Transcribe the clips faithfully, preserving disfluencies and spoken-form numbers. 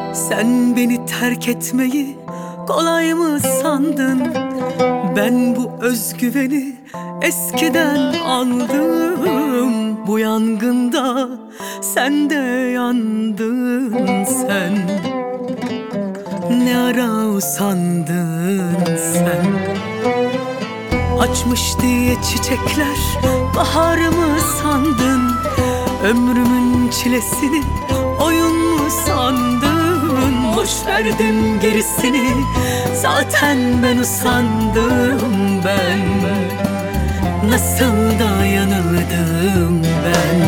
Sen beni terk etmeyi kolay mı sandın? Ben bu özgüveni eskiden aldım. Bu yangında sen de yandın sen. Ne ara usandın sen? Açmış diye çiçekler bahar mı sandın? Ömrümün çilesini oyun mu sandın? Boş verdim gerisini, zaten ben usandım ben. Nasıl da yanıldım ben.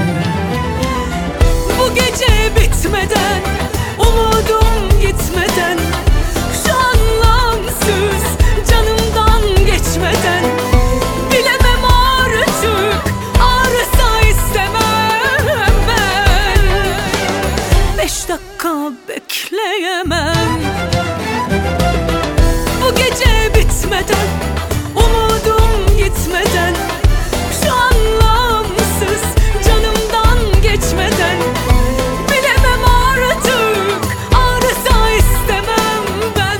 Bu gece bitmeden, umudum gitmeden, şu anlamsız canımdan geçmeden, bilemem artık, ağrısa istemem ben. Beş dakika bekleyemem. Bu gece bitmeden, umudum gitmeden, şu anlamsız canımdan geçmeden, bilemem artık, ağrısa istemem ben.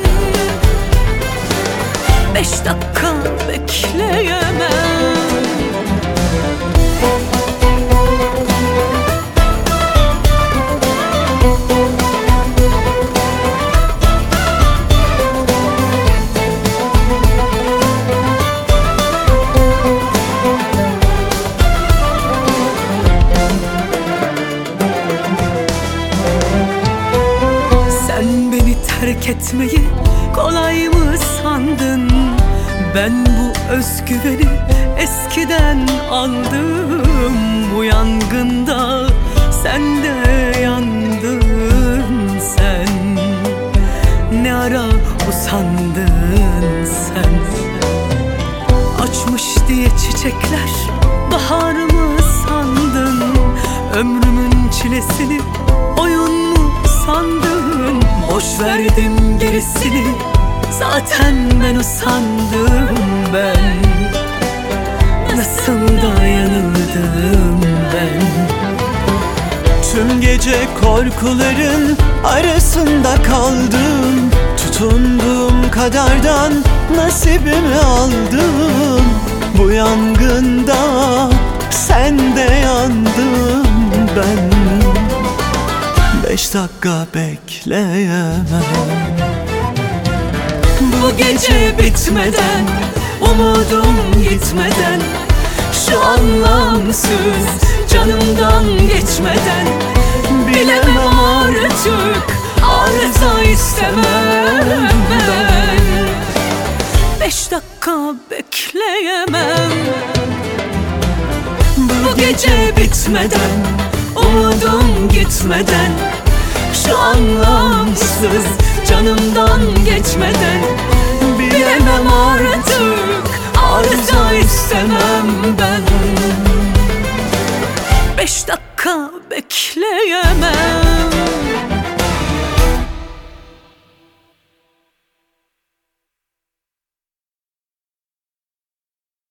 Beş dakika bekleyemem. Terk etmeyi kolay mı sandın? Ben bu özgüveni eskiden aldım. Bu yangında sen de yandın sen. Ne ara usandın sen? Açmış diye çiçekler bahar mı sandın? Ömrümün çilesini oyun mu sandın? Boş verdim gerisini, zaten ben usandım ben. Nasıl da yanıldım ben. Tüm gece korkuların arasında kaldım. Tutunduğum kadardan nasibimi aldım. Bu yangında sen de yandın ben. Beş dakika bekleyemem. Bu gece bitmeden, umudum gitmeden, şu anlamsız canımdan geçmeden, bilemem artık, arıza istemem ben. Beş dakika bekleyemem. Bu gece bitmeden, umudum gitmeden, şu anlamsız canımdan geçmeden, bilemem artık, arıza istemem ben. Beş dakika bekleyemem.